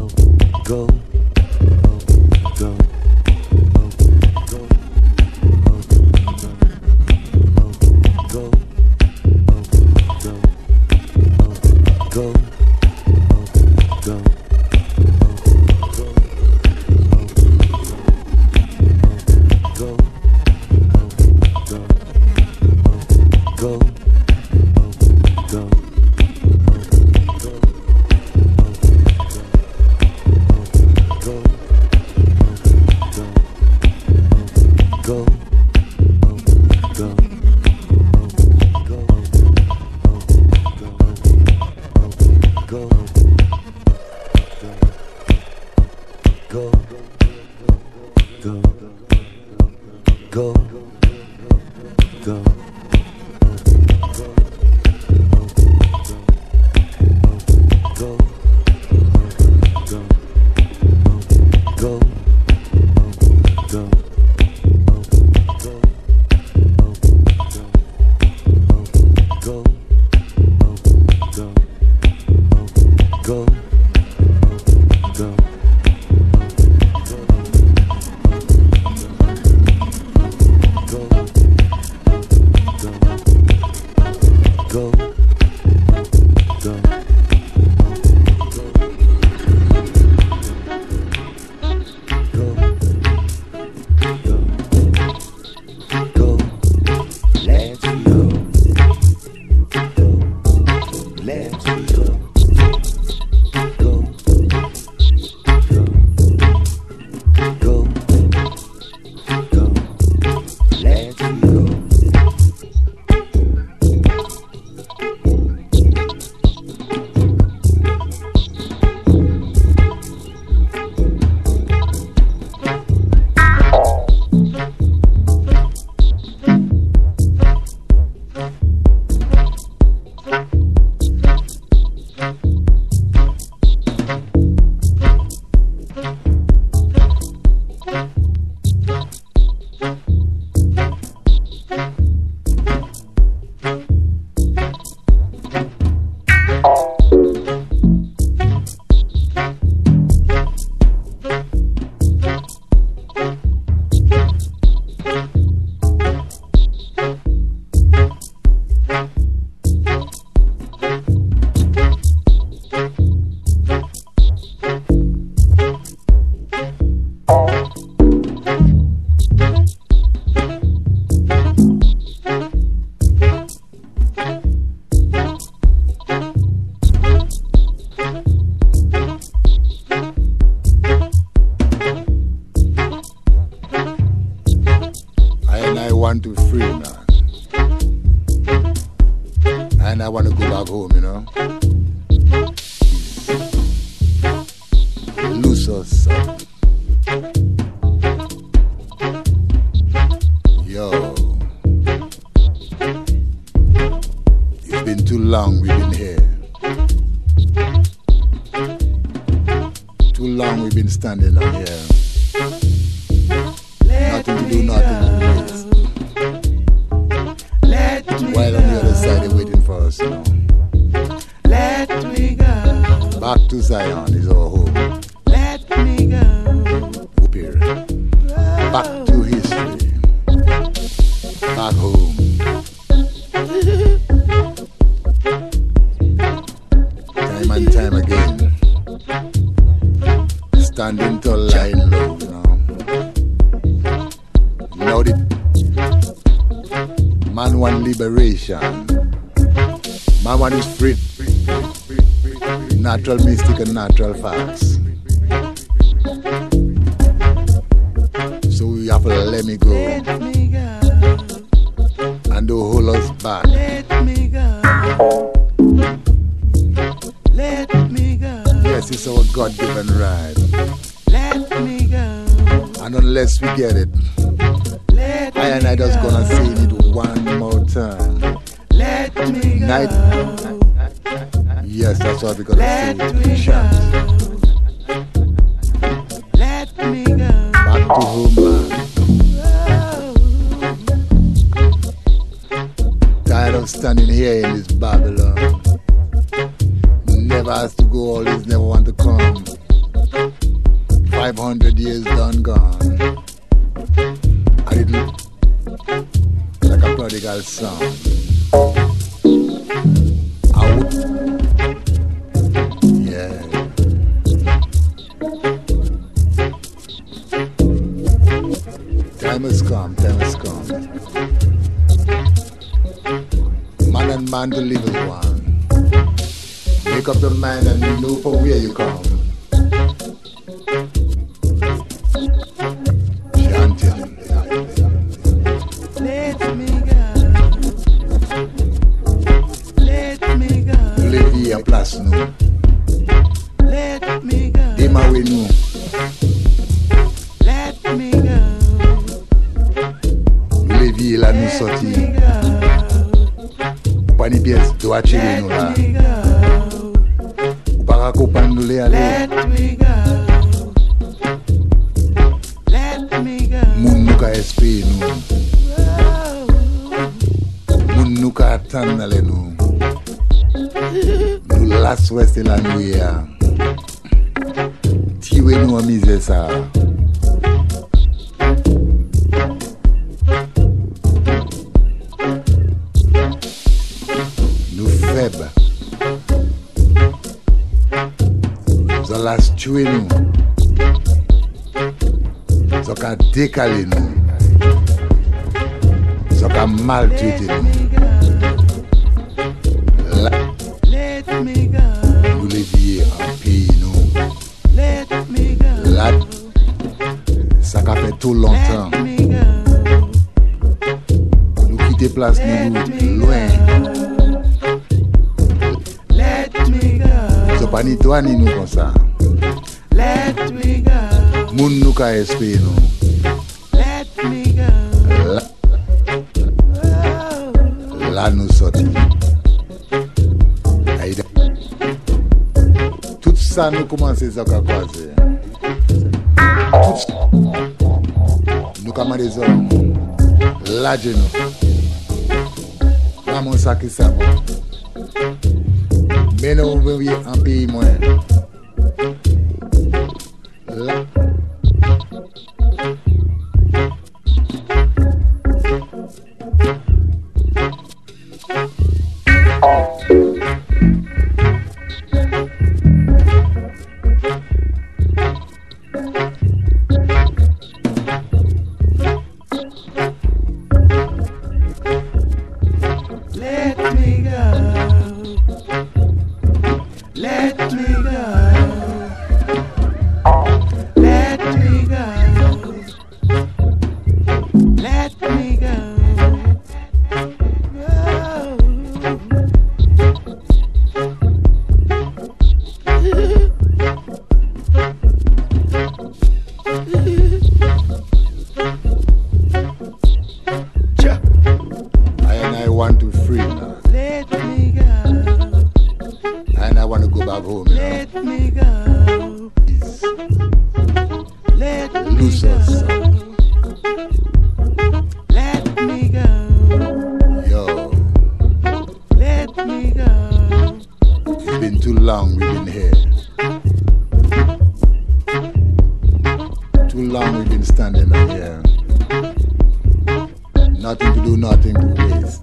go, go. Standing on here, nothing to do, nothing to waste. While on the other side they're waiting for us, you know. Let me go. Back to Zion is our home. Let me go. Up here. Back to history. Back home. Time and time again. Standing tall, lying low, you know. Now the man want liberation. Man want his free. Natural mystic and natural facts. So we have to let me go. Let me go. And don't hold us back. Let me go. Let me go. Yes, it's our God-given right. Let me go. And unless we get it, Let I and I just gonna sing it one more time. Let me go. Night. Yes, that's what we're gonna Let sing it. me Chant. Let me go. Back to homeland. Tired of standing here in this Babylon. Never has to go, always never want to come. 500 years done gone. And it look like a prodigal son. I would, yeah. Time has come, time has come. Man and man to live as one. Make up your mind and know from where you come. Let me go. Let me go. Levi a place nous. Let me go. Démarrer nous. Let me go. Levi là nous sorti. Let me go. Pas ni pièce doit tirer nous là. Let me go. Ou pas accompagner nous les aller. Let me go. Let me go. Moun nous ka espérer nous. Moun nous ka attendre aller nous. Nous la souhaiter la nuit. Tirer nous en misère ça. Nous faibles. Nous allons tuer nous. Nous allons décaler nous. Nous allons maltraiter nous. Là, Let me go. nous les vieux en pays nous. Let me go. Là, ça a fait tout longtemps. Let me go. Nous quitter place nous loin. Let me go. Nous n'avons pas ni toi ni nous comme ça. Let me go. Moun nous ka espérer nous. Let me go. Là, là nous sortis. Aïda. Tout ça nous commençons à croiser. Tout ça. Nous comme des hommes. Là de nous. Là mon sac et ça. Mais nous venons en pays moins. Là. Let me go. Let me go. Let me go. Let me go. I want to free now. Let me go. And I want to go back home. You know? Let me go. Let me Loose go. us. Let me go. Yo, Let me go. it's been too long we've been here. Too long we've been standing out here. Nothing to do, nothing to waste.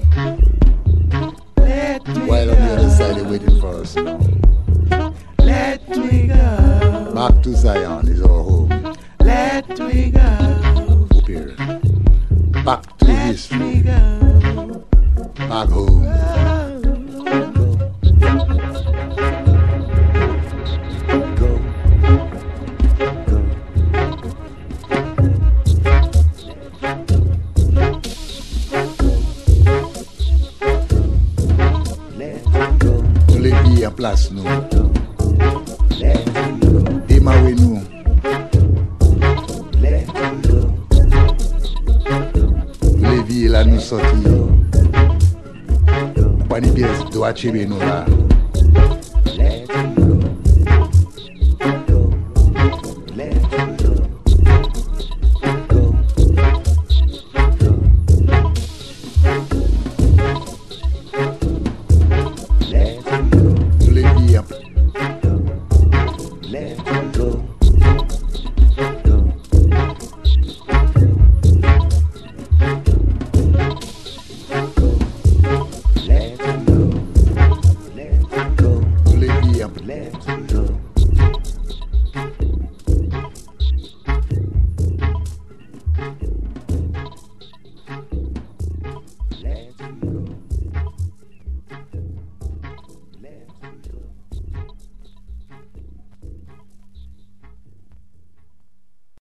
Let me While on the other side they're waiting for us. You know? Let me go. Back to Zion is our home. Let me go. Up here. Back to Let history. me go. Back home. Go. Go. Let go. Nous les vies en place nous. Let go. Démarrer nous. Let go. Nous les vies là nous sortis. Go. Pas ni pièce doit tirer nous là.